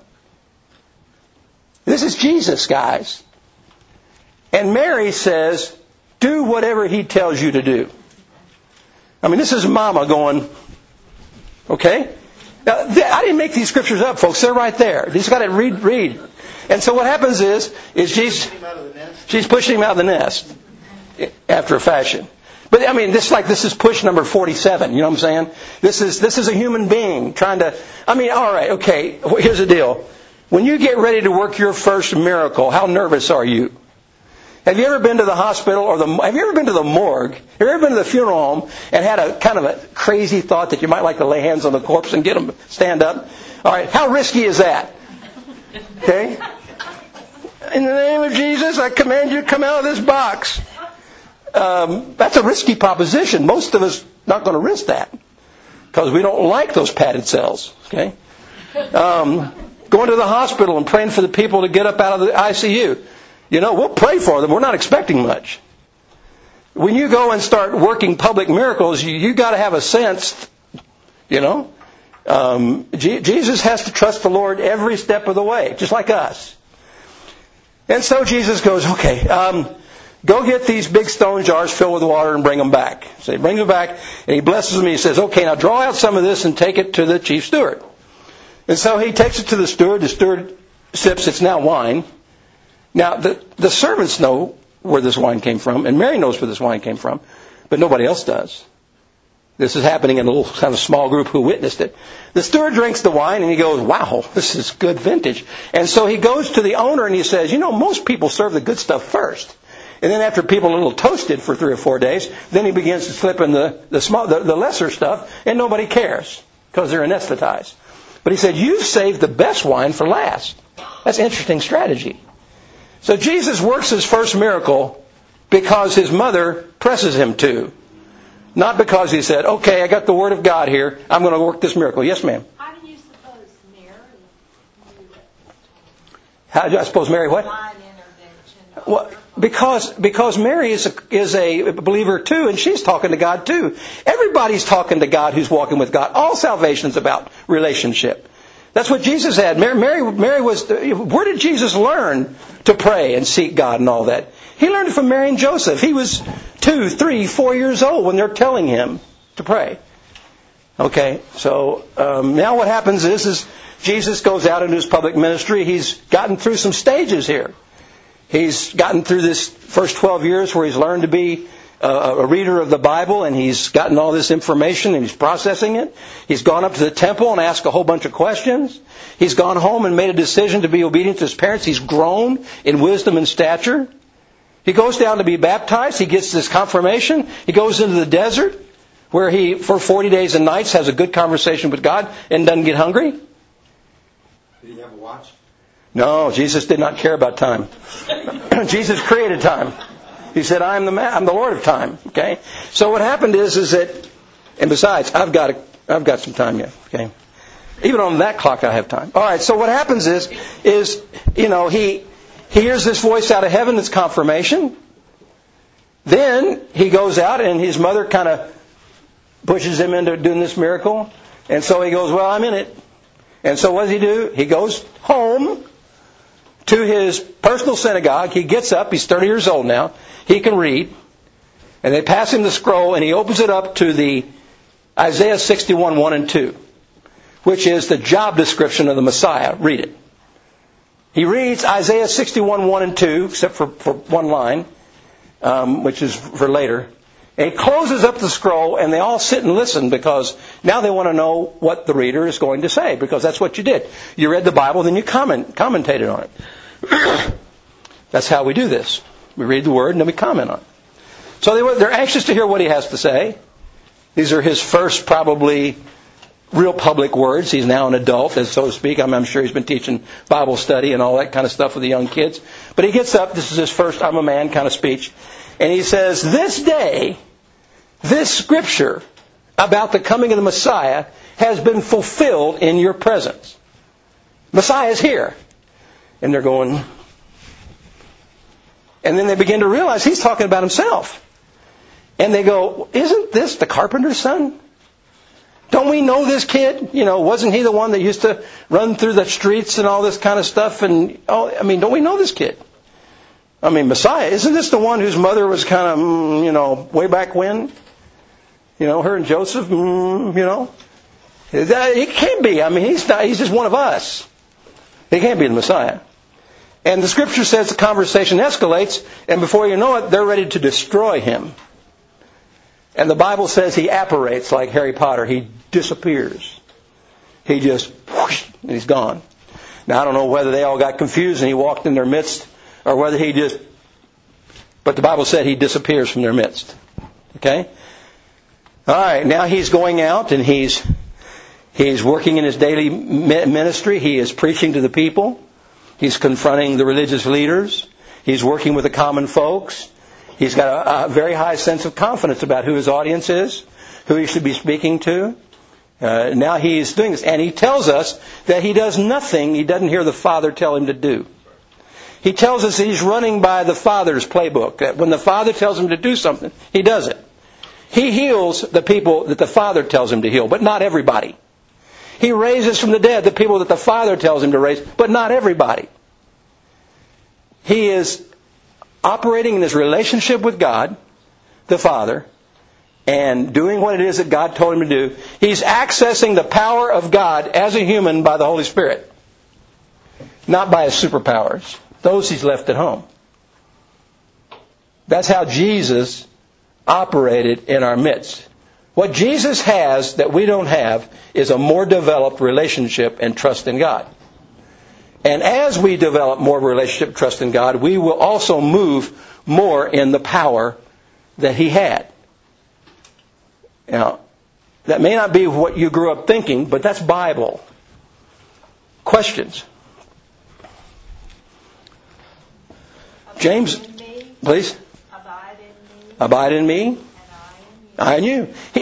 This is Jesus, guys. And Mary says, do whatever he tells you to do. I mean, this is Mama going, okay? Now, I didn't make these scriptures up, folks. They're right there. You just got to read, read. And so what happens is, is she's, she's pushing him out of the nest after a fashion. But I mean, this like this is push number forty-seven. You know what I'm saying? This is this is a human being trying to. I mean, all right, okay. Here's the deal. When you get ready to work your first miracle, how nervous are you? Have you ever been to the hospital or the? Have you ever been to the morgue? Have you ever been to the funeral home and had a kind of a crazy thought that you might like to lay hands on the corpse and get them to stand up? All right, how risky is that? Okay. In the name of Jesus, I command you to come out of this box. Um, that's a risky proposition. Most of us not going to risk that because we don't like those padded cells. Okay. Um, going to the hospital and praying for the people to get up out of the I C U. You know, we'll pray for them. We're not expecting much. When you go and start working public miracles, you, you got to have a sense, you know. Um, G- Jesus has to trust the Lord every step of the way, just like us. And so Jesus goes, okay, um, go get these big stone jars filled with water and bring them back. So he brings them back, and he blesses them. He says, okay, now draw out some of this and take it to the chief steward. And so he takes it to the steward. The steward sips. It's now wine. Now, the, the servants know where this wine came from, and Mary knows where this wine came from, but nobody else does. This is happening in a little kind of small group who witnessed it. The steward drinks the wine, and he goes, wow, this is good vintage. And so he goes to the owner, and he says, you know, most people serve the good stuff first. And then after people are a little toasted for three or four days, then he begins to slip in the, the, small, the, the lesser stuff, and nobody cares because they're anesthetized. But he said, you've saved the best wine for last. That's an interesting strategy. So Jesus works his first miracle because his mother presses him to. Not because he said, okay, I got the Word of God here. I'm going to work this miracle. Yes, ma'am. How do you suppose Mary knew it? How do I suppose Mary what? Divine intervention. Well, because because Mary is a, is a believer too, and she's talking to God too. Everybody's talking to God who's walking with God. All salvation's about relationship. That's what Jesus had. Mary, Mary, Mary was. Where did Jesus learn to pray and seek God and all that? He learned it from Mary and Joseph. He was two, three, four years old when they're telling him to pray. Okay, so um, now what happens is, is Jesus goes out into his public ministry. He's gotten through some stages here. He's gotten through this first twelve years where he's learned to be a, a reader of the Bible, and he's gotten all this information and he's processing it. He's gone up to the temple and asked a whole bunch of questions. He's gone home and made a decision to be obedient to his parents. He's grown in wisdom and stature. He goes down to be baptized. He gets this confirmation. He goes into the desert. where he, for forty days and nights, has a good conversation with God and doesn't get hungry? Did he have a watch? No, Jesus did not care about time. Jesus created time. He said, "I'm the man, I'm the Lord of time." Okay. So what happened is, is that, and besides, I've got, a, I've got some time yet. Okay. Even on that clock, I have time. All right. So what happens is, is you know, he, he hears this voice out of heaven. It's confirmation. Then he goes out, and his mother kind of pushes him into doing this miracle, and so he goes, "Well, I'm in it." And so what does he do? He goes home to his personal synagogue. He gets up. He's thirty years old now. He can read. And they pass him the scroll, and he opens it up to the Isaiah sixty-one, one and two, which is the job description of the Messiah. Read it. He reads Isaiah sixty-one, one and two, except for, for one line, um, which is for later. And he closes up the scroll, and they all sit and listen, because now they want to know what the reader is going to say, because that's what you did. You read the Bible, then you comment, commentated on it. That's how we do this. We read the Word, and then we comment on it. So they were, they're anxious to hear what he has to say. These are his first, probably, real public words. He's now an adult, as so to speak. I'm, I'm sure he's been teaching Bible study and all that kind of stuff with the young kids. But he gets up. This is his first "I'm a man" kind of speech. And he says, "This day, this scripture about the coming of the Messiah has been fulfilled in your presence." Messiah is here. And they're going... And then they begin to realize he's talking about himself. And they go, "Isn't this the carpenter's son? Don't we know this kid? You know, wasn't he the one that used to run through the streets and all this kind of stuff? And, oh, I mean, don't we know this kid? I mean, Messiah, isn't this the one whose mother was kind of, mm, you know, way back when? You know, her and Joseph, mm, you know. He can't be. I mean, he's not, he's just one of us. He can't be the Messiah." And the scripture says the conversation escalates, and before you know it, they're ready to destroy him. And the Bible says he apparates like Harry Potter. He disappears. He just, whoosh, and he's gone. Now, I don't know whether they all got confused and he walked in their midst, or whether he just, but the Bible said he disappears from their midst. Okay? All right, now he's going out and he's he's working in his daily ministry. He is preaching to the people. He's confronting the religious leaders. He's working with the common folks. He's got a, a very high sense of confidence about who his audience is, who he should be speaking to. Uh, now he's doing this. And he tells us that he does nothing he doesn't hear the Father tell him to do. He tells us that he's running by the Father's playbook. That when the Father tells him to do something, he does it. He heals the people that the Father tells him to heal, but not everybody. He raises from the dead the people that the Father tells him to raise, but not everybody. He is operating in his relationship with God, the Father, and doing what it is that God told him to do. He's accessing the power of God as a human by the Holy Spirit, not by his superpowers. Those he's left at home. That's how Jesus operated in our midst. What Jesus has that we don't have is a more developed relationship and trust in God. And as we develop more relationship and trust in God, we will also move more in the power that he had. Now, that may not be what you grew up thinking, but that's Bible. Questions? James, please. Abide in me. Abide in me. I in you. He,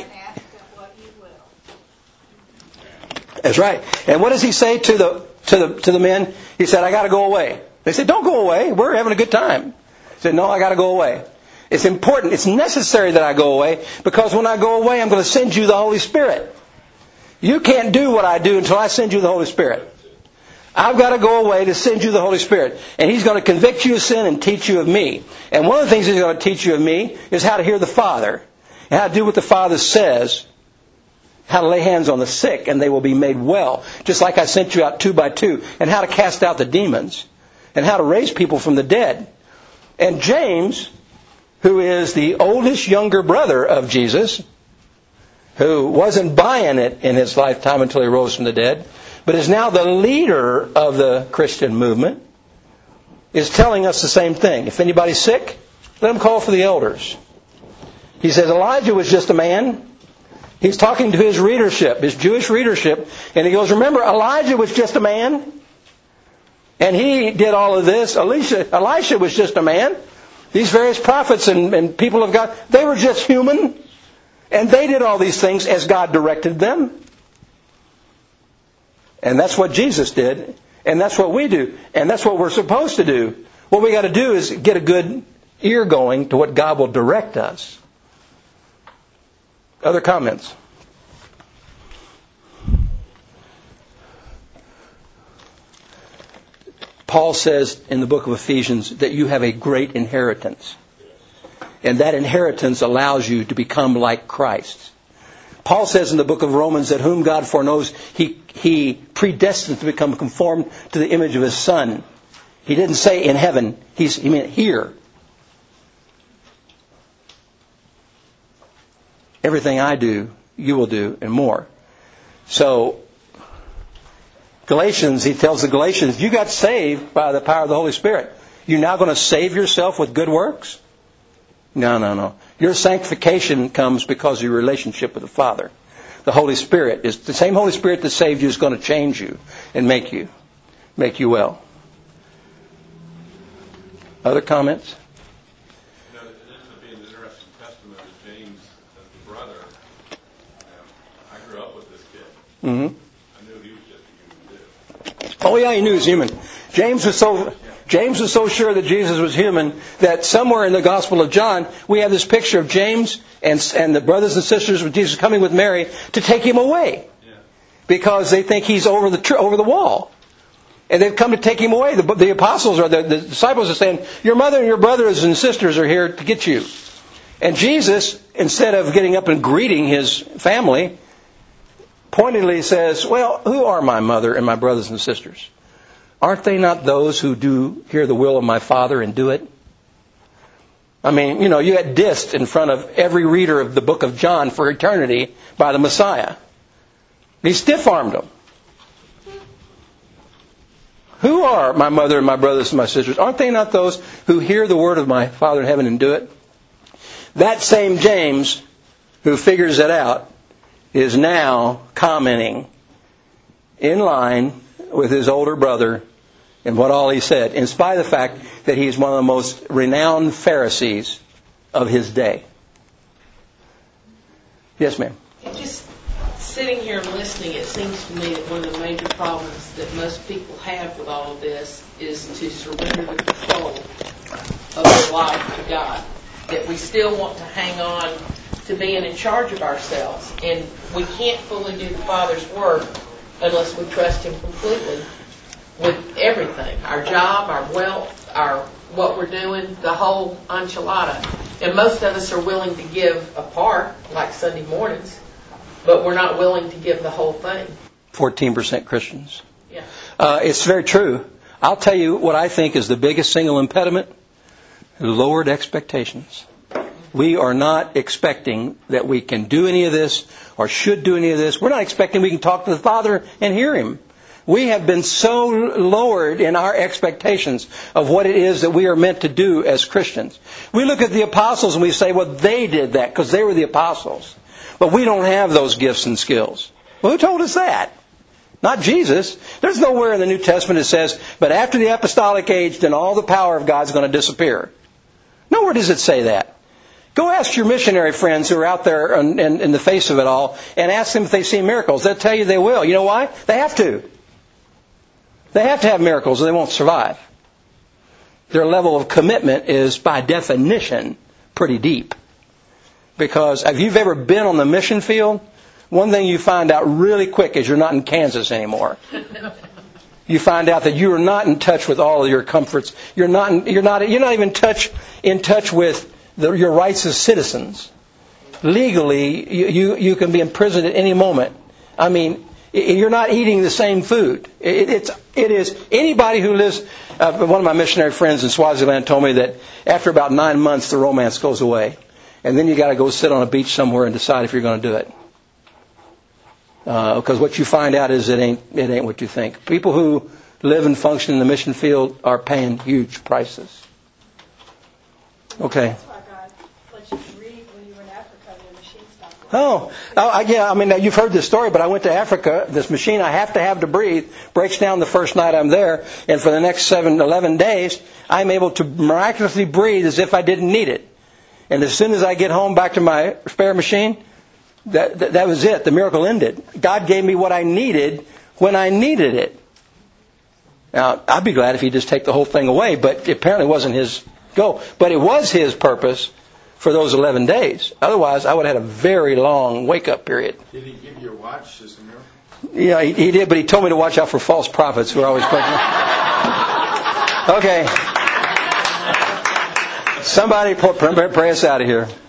that's right. And what does he say to the to the to the men? He said, "I got to go away." They said, "Don't go away. We're having a good time." He said, "No, I got to go away. It's important. It's necessary that I go away, because when I go away, I'm going to send you the Holy Spirit. You can't do what I do until I send you the Holy Spirit. I've got to go away to send you the Holy Spirit. And He's going to convict you of sin and teach you of me. And one of the things He's going to teach you of me is how to hear the Father. And how to do what the Father says. How to lay hands on the sick and they will be made well. Just like I sent you out two by two. And how to cast out the demons. And how to raise people from the dead. And James, who is the oldest younger brother of Jesus, who wasn't buying it in his lifetime until he rose from the dead, but is now the leader of the Christian movement, is telling us the same thing. If anybody's sick, let them call for the elders. He says Elijah was just a man He's talking to his readership, his Jewish readership, and he goes, remember, Elijah was just a man, and he did all of this. Elisha, Elisha was just a man. These various prophets and, and people of God, they were just human, and they did all these things as God directed them. And that's what Jesus did, and that's what we do, and that's what we're supposed to do. What we got to do is get a good ear going to what God will direct us. Other comments? Paul says in the book of Ephesians that you have a great inheritance. And that inheritance allows you to become like Christ. Paul says in the book of Romans that whom God foreknows, he, he predestined to become conformed to the image of His Son. He didn't say in heaven, he's, he meant here. Everything I do, you will do, and more. So, Galatians, he tells the Galatians, you got saved by the power of the Holy Spirit. You're now going to save yourself with good works? No, no, no. Your sanctification comes because of your relationship with the Father. The Holy Spirit is the same Holy Spirit that saved you is going to change you and make you, make you well. Other comments? You know, it ends up being an interesting testament of James as the brother. Um, I grew up with this kid. Mm-hmm. I knew he was just a human too. Oh yeah, he knew he was human. James was so James was so sure that Jesus was human that somewhere in the Gospel of John we have this picture of James and and the brothers and sisters of Jesus coming with Mary to take him away Yeah. because they think he's over the tr- over the wall. And they've come to take him away. The, the apostles or the, the disciples are saying, your mother and your brothers and sisters are here to get you. And Jesus, instead of getting up and greeting his family, pointedly says, well, who are my mother and my brothers and sisters? Aren't they not those who do hear the will of my Father and do it? I mean, you know, you get dissed in front of every reader of the book of John for eternity by the Messiah. He stiff-armed them. Who are my mother and my brothers and my sisters? Aren't they not those who hear the word of my Father in heaven and do it? That same James, who figures it out, is now commenting in line with his older brother and what all he said, in spite of the fact that he's one of the most renowned Pharisees of his day. Yes, ma'am. It just sitting here and listening, it seems to me that one of the major problems that most people have with all of this is to surrender the control of their life to God. That we still want to hang on to being in charge of ourselves. And we can't fully do the Father's work unless we trust Him completely with everything. Our job, our wealth, our what we're doing, the whole enchilada. And most of us are willing to give a part, like Sunday mornings, but we're not willing to give the whole thing. fourteen percent Christians. Yeah. Uh, it's very true. I'll tell you what I think is the biggest single impediment. Lowered expectations. We are not expecting that we can do any of this or should do any of this. We're not expecting we can talk to the Father and hear Him. We have been so lowered in our expectations of what it is that we are meant to do as Christians. We look at the apostles and we say, well, they did that because they were the apostles. But we don't have those gifts and skills. Well, who told us that? Not Jesus. There's nowhere in the New Testament that says, but after the apostolic age, then all the power of God is going to disappear. Nowhere does it say that. Go ask your missionary friends who are out there in, in, in the face of it all and ask them if they see miracles. They'll tell you they will. You know why? They have to. They have to have miracles or they won't survive. Their level of commitment is, by definition, pretty deep. Because if you've ever been on the mission field, one thing you find out really quick is you're not in Kansas anymore. You find out that you are not in touch with all of your comforts. You're not. In, you're not. You're not even touch in touch with the, your rights as citizens. Legally, you, you you can be imprisoned at any moment. I mean, you're not eating the same food. It, it's it is anybody who lives. Uh, one of my missionary friends in Swaziland told me that after about nine months, the romance goes away. And then you got to go sit on a beach somewhere and decide if you're going to do it. Because uh, what you find out is it ain't it ain't what you think. People who live and function in the mission field are paying huge prices. Okay. That's why God let you read when you were in Africa and the machine stopped Oh, oh I, yeah, I mean, you've heard this story, but I went to Africa. This machine I have to have to breathe breaks down the first night I'm there, and for the next seven, eleven days, I'm able to miraculously breathe as if I didn't need it. And as soon as I get home back to my spare machine, that, that, that was it. The miracle ended. God gave me what I needed when I needed it. Now, I'd be glad if He'd just take the whole thing away, but it apparently wasn't His goal. But it was His purpose for those eleven days. Otherwise, I would have had a very long wake-up period. Did He give you a watch as a miracle? Yeah, he, he did, but He told me to watch out for false prophets who are always questioning. Okay. Somebody pray us out of here.